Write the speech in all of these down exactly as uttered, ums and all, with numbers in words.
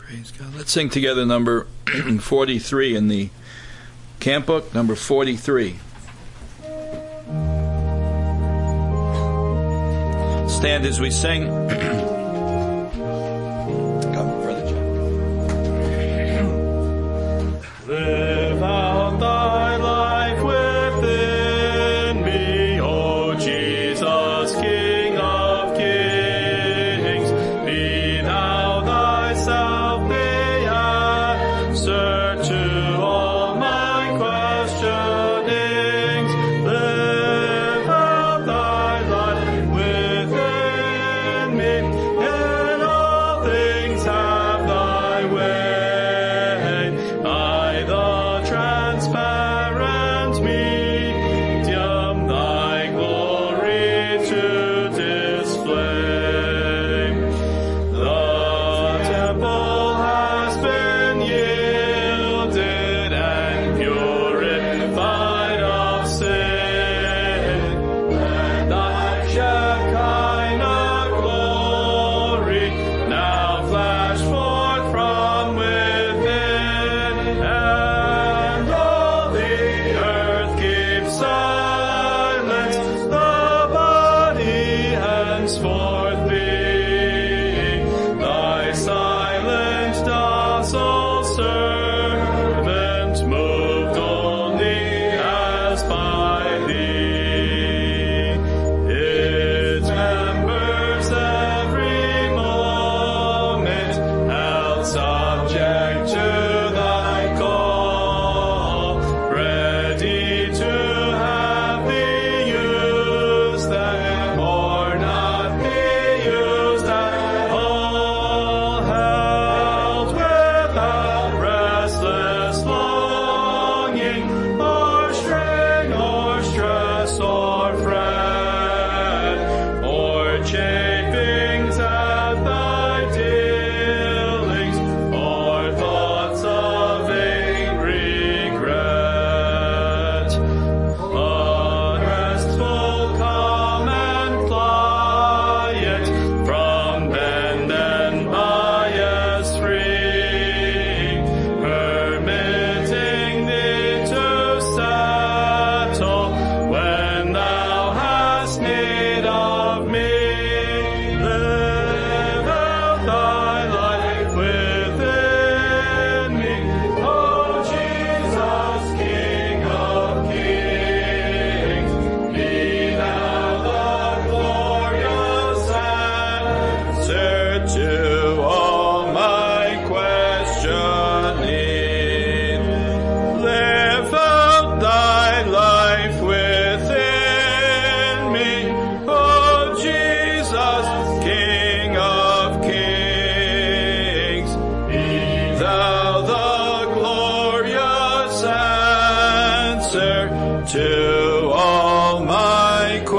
Praise God. Let's sing together number forty-three in the camp book, number forty-three. Stand as we sing. Come, Brother John. Live out thy life within me, O Jesus, King of kings. Be thou thyself the answer to all my questionings. Live out thy life within me, in all things have thy way. I, the transparent medium, thy glory to display. The temple has been yielded and purified of sin, and thy Shekinah glory now flash forth from within, and all the earth keeps silence, the body henceforth being thy silent docile servant, moved only as by thee. Its members every moment held subject to thy call, ready to have thee use them or not be used at all, held without restless longing or strain or stress or fret, or chafings at thy dealings, or thoughts of vain regret. But restful, calm, and quiet, from bend and bias free, permitting thee to settle when thou hast need of me. Live out thy life within me, O Jesus, King of kings. Be thou the glorious answer to all my questioning. Live out thy life within me, O Jesus, King of kings. Be thou the glorious answer to all my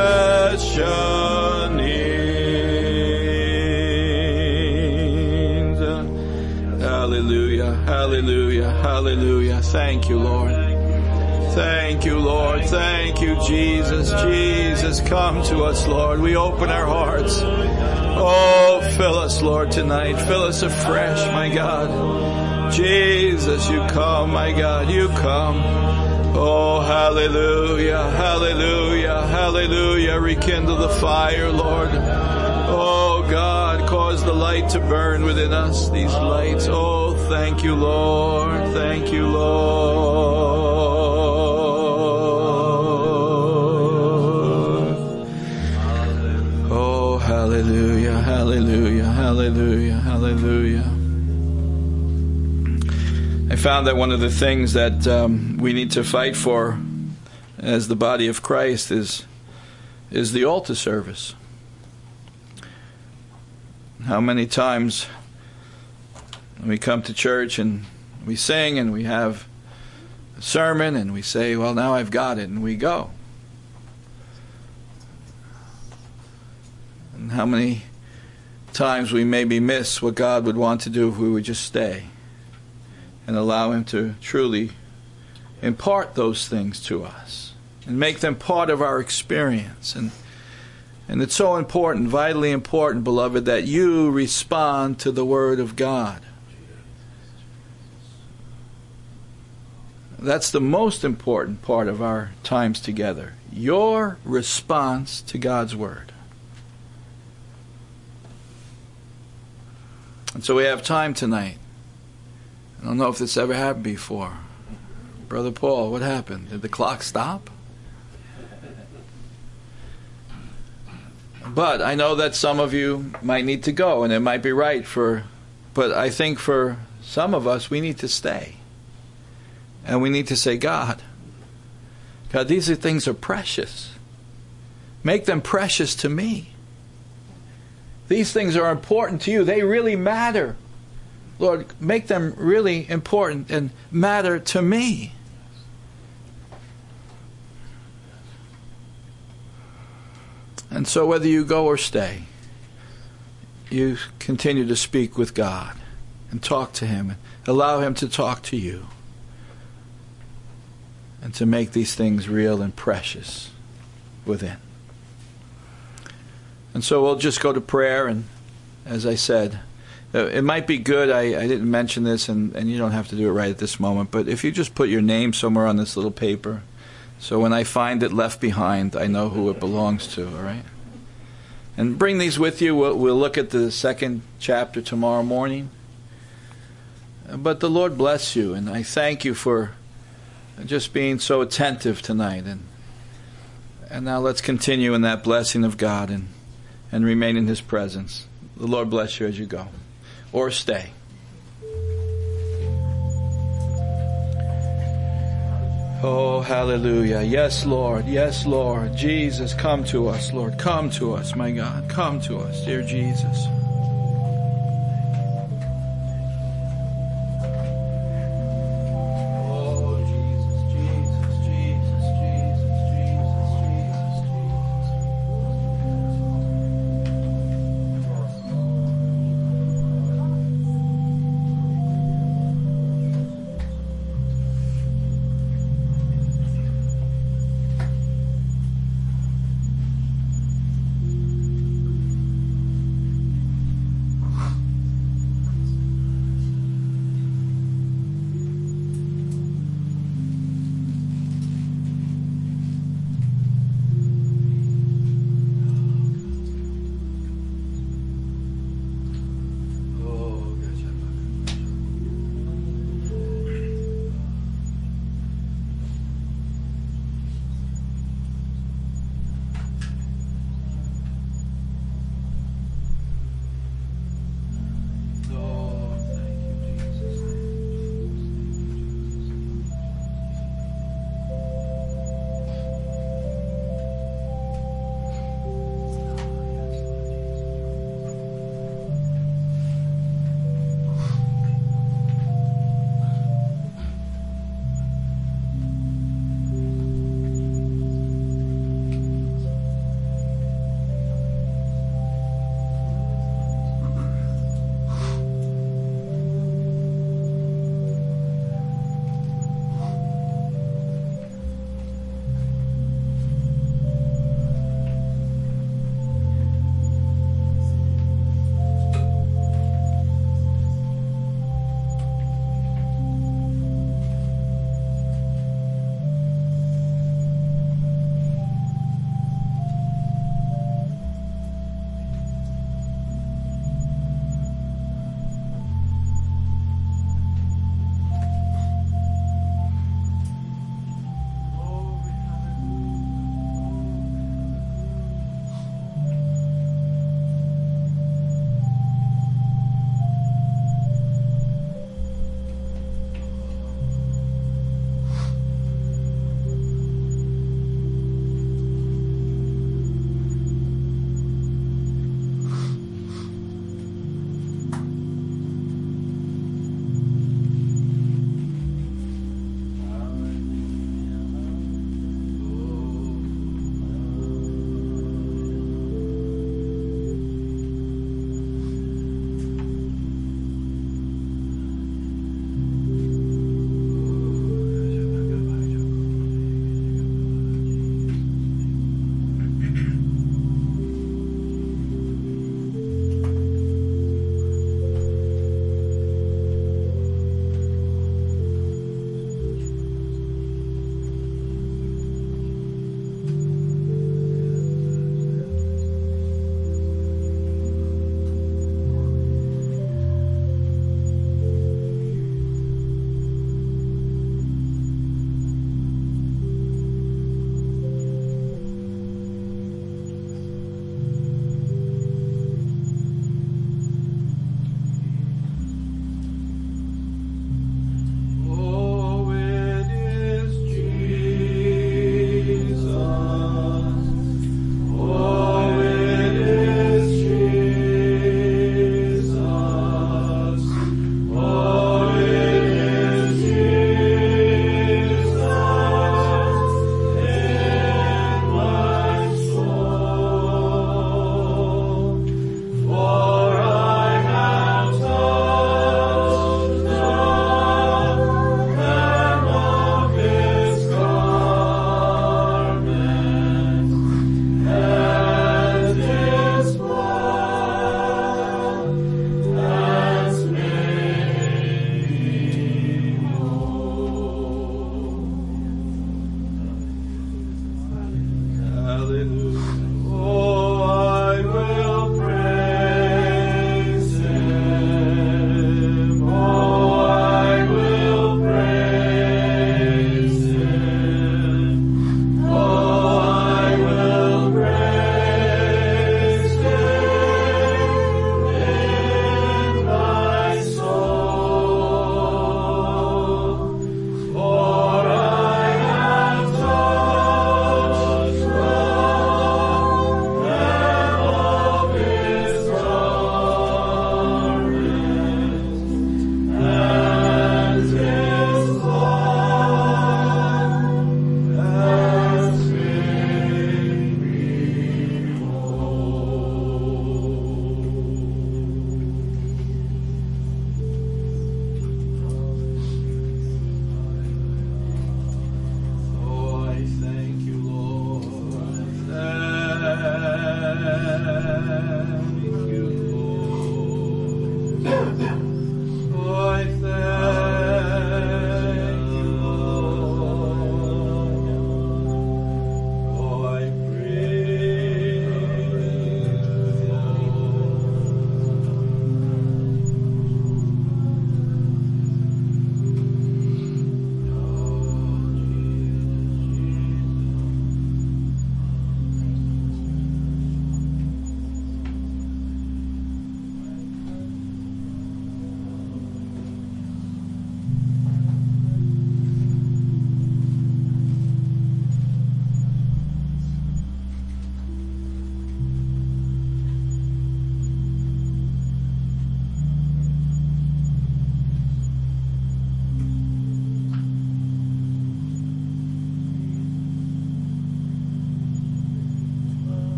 questionings. Hallelujah, hallelujah, hallelujah. Thank you, Lord. Thank you, Lord. Thank you, Jesus. Jesus, come to us, Lord. We open our hearts. Oh, fill us, Lord, tonight. Fill us afresh, my God. Jesus, you come, my God. You come. Oh, hallelujah, hallelujah, hallelujah. Rekindle the fire, Lord. Oh, God, cause the light to burn within us, these lights. Oh, thank you, Lord. Thank you, Lord. Oh, hallelujah, hallelujah, hallelujah, hallelujah. I found that one of the things that um, we need to fight for as the body of Christ is is the altar service. How many times we come to church and we sing and we have a sermon and we say, well, now I've got it, and we go. And how many times we maybe miss what God would want to do if we would just stay and allow Him to truly impart those things to us and make them part of our experience. And and it's so important, vitally important, beloved, that you respond to the Word of God. That's the most important part of our times together. Your response to God's Word. And so we have time tonight. I don't know if this ever happened before. Brother Paul, what happened? Did the clock stop? But I know that some of you might need to go, and it might be right for, but I think for some of us, we need to stay. And we need to say, God, God, these are things are precious. Make them precious to me. These things are important to you. They really matter. Lord, make them really important and matter to me. And so whether you go or stay, you continue to speak with God and talk to Him. And allow Him to talk to you. And to make these things real and precious within. And so we'll just go to prayer. And as I said, it might be good, I, I didn't mention this, and, and you don't have to do it right at this moment, but if you just put your name somewhere on this little paper, so when I find it left behind, I know who it belongs to, all right? And bring these with you. We'll, we'll look at the second chapter tomorrow morning. But the Lord bless you, and I thank you for just being so attentive tonight. And and now let's continue in that blessing of God and, and remain in His presence. The Lord bless you as you go. Or stay. Oh, hallelujah. Yes, Lord. Yes, Lord. Jesus, come to us, Lord. Come to us, my God. Come to us, dear Jesus.